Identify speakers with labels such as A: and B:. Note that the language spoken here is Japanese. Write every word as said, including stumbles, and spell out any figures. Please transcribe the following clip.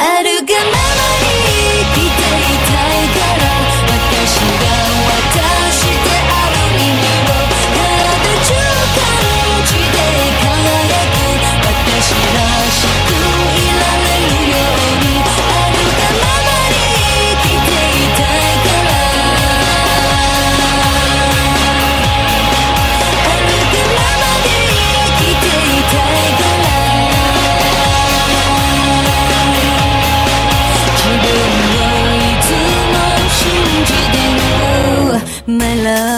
A: あるがままに生きていたいから私が私である意味を体中感じて輝く私らしくいられるようにあるがままに生きていたいからあるがままに生きていたいから自分をいつも信じてる My love